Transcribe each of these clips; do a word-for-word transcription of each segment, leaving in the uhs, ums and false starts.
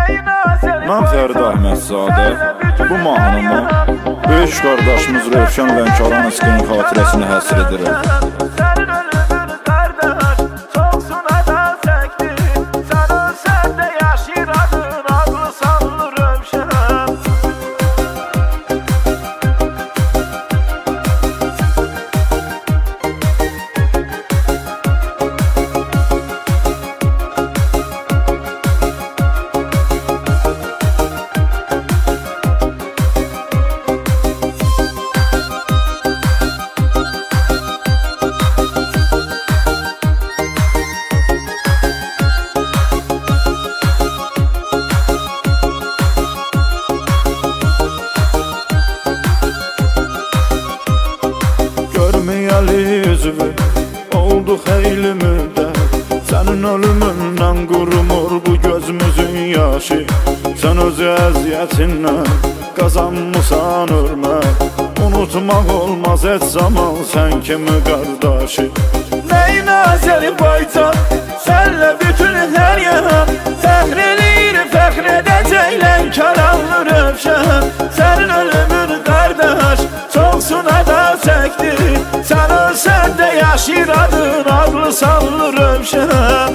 Mən Fərdi Əhmədzadə, bu mahnımı böyük qardaşımız Rövşən Lənkəranskinin xatirəsinə həsr edirəm. Üzvü oldu xeyli müddət, sənin ölümündən qurumur bu gözümüzün yaşı. Sən öz əziyyətindən qazanmısan hörmət, unutmaq olmaz heç zaman sən kimi qardaşı. Nəyin Azərbaycan, sənlə bütün hər yanan fəxr eləyir, fəxr edəcək Lənkəranlı Rövşən. Sənin ölümün qardaş çoxsuna da çəkdi, sən ölsən də yaşayır adın adlı sanlı Rövşən.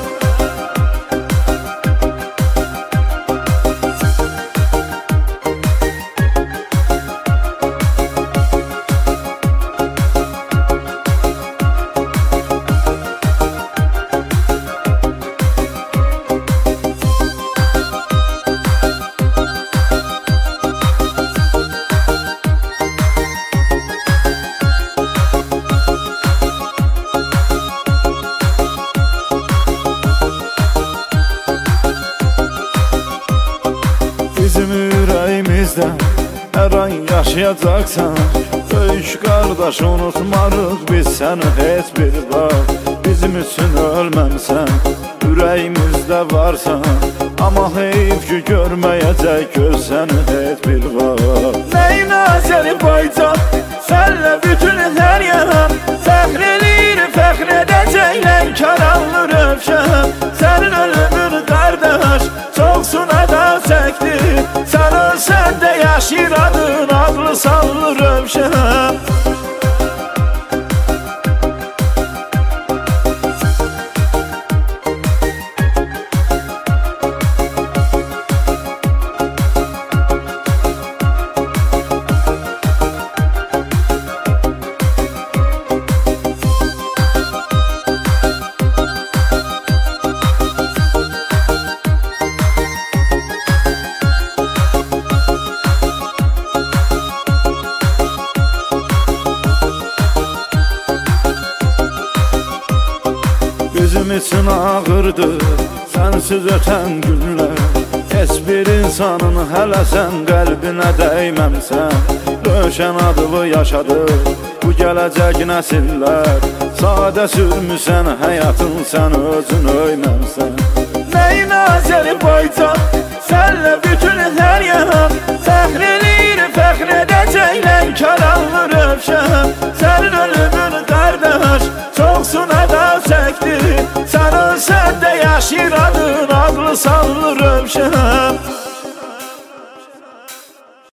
Bizim ürəyimizdən hər an yaşayacaqsan, böyük qardaş unutmarıq biz səni heç bir vaxt. Bizim üçün ölməmsən, ürəyimizdə varsan, amma heyf ki görməyəcək göz səni heç bir vaxt. Nəyin Azərbaycan, sənlə bütün hər yanan fəxr eləyir, fəxr edəcək Lənkəranlı Rövşən. Sənin ölümün qardaş çoxsuna da çəkdi, sən ölsən də yaşayır adın adlı sanlı Rövşən. Bizim için ağırdır sensiz öten günler, heç bir insanın hələ sən qəlbinə dəyməmsən. Rövşən adını yaşadır bu gələcək nəsillər, sadə sürmüsən həyatın sən özün öyməmsən. Nəyin Azərbaycan, sənlə bütün hər yanan fəxr eləyir, fəxr edəcək Lənkəranlı